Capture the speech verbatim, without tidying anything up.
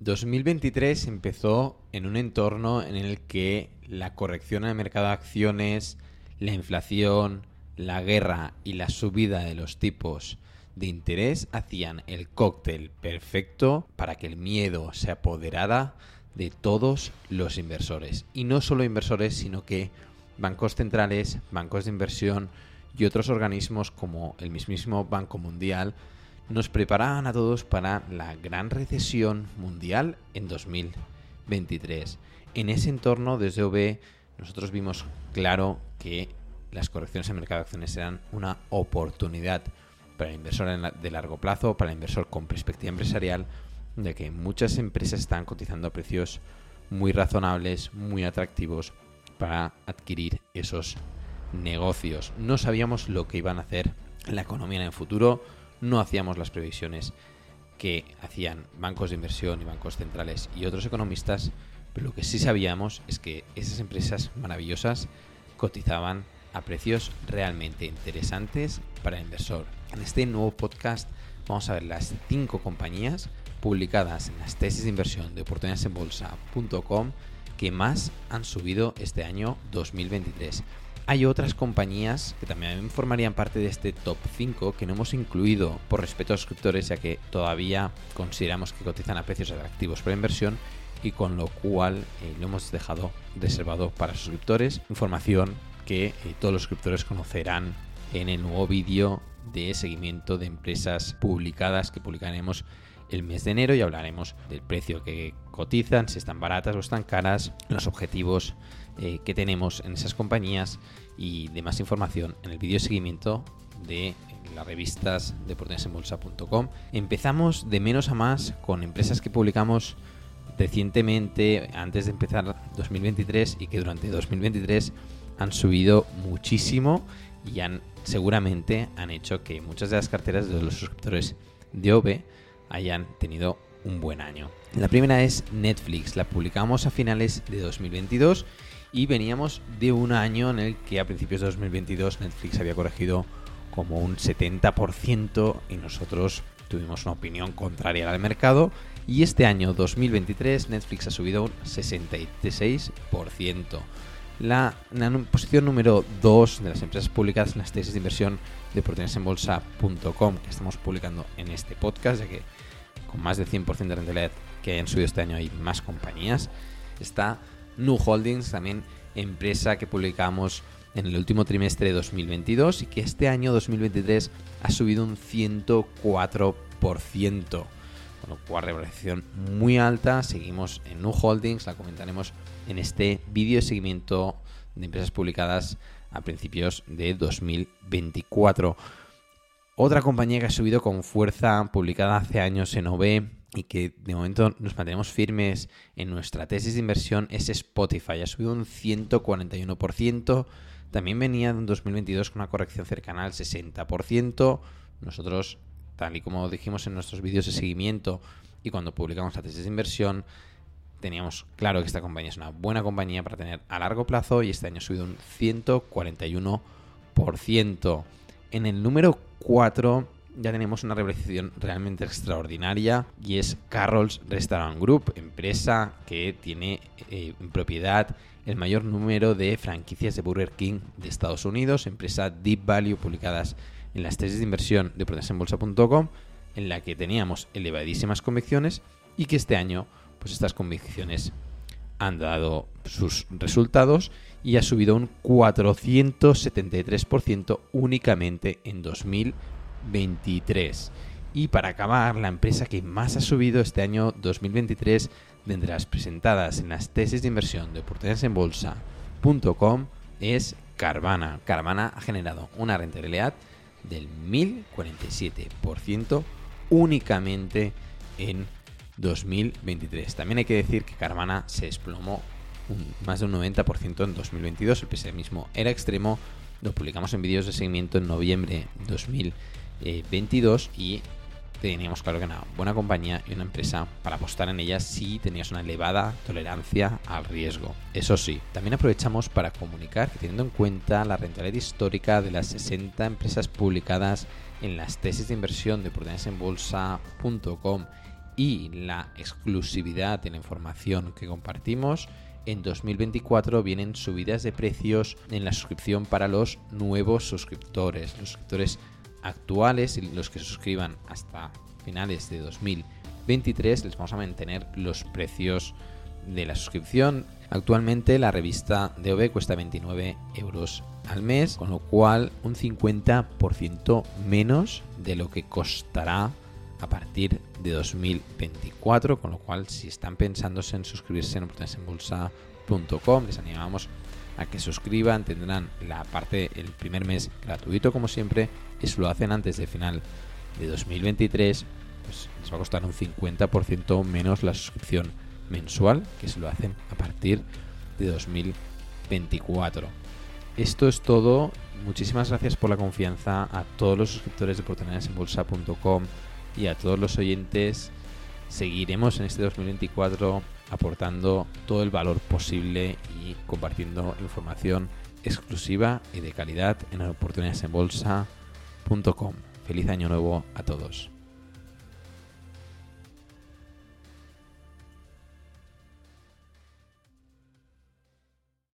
dos mil veintitrés empezó en un entorno en el que la corrección en el mercado de acciones, la inflación, la guerra y la subida de los tipos de interés hacían el cóctel perfecto para que el miedo se apoderara de todos los inversores. Y no solo inversores, sino que bancos centrales, bancos de inversión y otros organismos como el mismísimo Banco Mundial nos preparaban a todos para la gran recesión mundial en dos mil veintitrés. En ese entorno, desde O B, nosotros vimos claro que las correcciones en el mercado de acciones eran una oportunidad para el inversor de largo plazo, para el inversor con perspectiva empresarial, de que muchas empresas están cotizando a precios muy razonables, muy atractivos para adquirir esos negocios. No sabíamos lo que iban a hacer en la economía en el futuro, no hacíamos las previsiones que hacían bancos de inversión y bancos centrales y otros economistas, pero lo que sí sabíamos es que esas empresas maravillosas cotizaban a precios realmente interesantes para el inversor. En este nuevo podcast vamos a ver las cinco compañías publicadas en las tesis de inversión de oportunidades en bolsa punto com que más han subido este año dos mil veintitrés. Hay otras compañías que también formarían parte de este top cinco que no hemos incluido por respeto a los suscriptores, ya que todavía consideramos que cotizan a precios atractivos para inversión y con lo cual eh, lo hemos dejado reservado para suscriptores. Información que eh, todos los suscriptores conocerán en el nuevo vídeo de seguimiento de empresas publicadas que publicaremos el mes de enero y hablaremos del precio que cotizan, si están baratas o están caras, los objetivos eh, que tenemos en esas compañías y demás información en el vídeo de seguimiento de las revistas de oportunidades en bolsa punto com. Empezamos de menos a más con empresas que publicamos recientemente, antes de empezar dos mil veintitrés, y que durante dos mil veintitrés han subido muchísimo y han seguramente han hecho que muchas de las carteras de los suscriptores de O B hayan tenido un buen año. La primera es Netflix. La publicamos a finales de dos mil veintidós y veníamos de un año en el que a principios de dos mil veintidós Netflix había corregido como un setenta por ciento y nosotros tuvimos una opinión contraria al mercado, y este año dos mil veintitrés Netflix ha subido un sesenta y seis por ciento. La, la posición número dos de las empresas publicadas en las tesis de inversión de oportunidades en bolsa punto com que estamos publicando en este podcast, ya que con más del cien por ciento de rentabilidad que hayan subido este año hay más compañías, está Nu Holdings, también empresa que publicamos en el último trimestre de dos mil veintidós y que este año dos mil veintitrés ha subido un ciento cuatro por ciento, con lo cual revalorización muy alta. Seguimos en Nu Holdings, la comentaremos en este vídeo de seguimiento de empresas publicadas a principios de dos mil veinticuatro. Otra compañía que ha subido con fuerza, publicada hace años en O B y que de momento nos mantenemos firmes en nuestra tesis de inversión, es Spotify. Ha subido un ciento cuarenta y uno por ciento. También venía en dos mil veintidós con una corrección cercana al sesenta por ciento. Nosotros, tal y como dijimos en nuestros vídeos de seguimiento y cuando publicamos la tesis de inversión, teníamos claro que esta compañía es una buena compañía para tener a largo plazo y este año ha subido un ciento cuarenta y uno por ciento. En el número cuatro ya tenemos una revalorización realmente extraordinaria y es Carroll's Restaurant Group, empresa que tiene eh, en propiedad el mayor número de franquicias de Burger King de Estados Unidos, empresa Deep Value publicadas en las tesis de inversión de oportunidades en bolsa punto com, en la que teníamos elevadísimas convicciones y que este año pues estas convicciones han dado sus resultados y ha subido un cuatrocientos setenta y tres por ciento únicamente en dos mil veintitrés. Y para acabar, la empresa que más ha subido este año dos mil veintitrés, de entre las presentadas en las tesis de inversión de oportunidades en bolsa punto com, es Carvana. Carvana ha generado una rentabilidad del mil cuarenta y siete por ciento únicamente en dos mil veintitrés. También hay que decir que Carvana se desplomó un, más de un noventa por ciento en dos mil veintidós. El pesimismo era extremo. Lo publicamos en vídeos de seguimiento en noviembre de dos mil veintidós y teníamos claro que era una buena compañía y una empresa para apostar en ella si tenías una elevada tolerancia al riesgo. Eso sí, también aprovechamos para comunicar que, teniendo en cuenta la rentabilidad histórica de las sesenta empresas publicadas en las tesis de inversión de oportunidades en bolsa punto com y la exclusividad de la información que compartimos, en dos mil veinticuatro vienen subidas de precios en la suscripción para los nuevos suscriptores. Los suscriptores actuales y los que se suscriban hasta finales de dos mil veintitrés les vamos a mantener los precios de la suscripción. Actualmente la revista D O B cuesta veintinueve euros al mes, con lo cual un cincuenta por ciento menos de lo que costará a partir de dos mil veinticuatro, con lo cual si están pensándose en suscribirse en oportunidades en bolsa punto com, les animamos a que suscriban. Tendrán la parte el primer mes gratuito como siempre, y si lo hacen antes de final de dos mil veintitrés, pues les va a costar un cincuenta por ciento menos la suscripción mensual que si lo hacen a partir de dos mil veinticuatro. Esto es todo. Muchísimas gracias por la confianza a todos los suscriptores de oportunidades en bolsa punto com y a todos los oyentes. Seguiremos en este dos mil veinticuatro aportando todo el valor posible y compartiendo información exclusiva y de calidad en oportunidades en bolsa punto com. Feliz año nuevo a todos.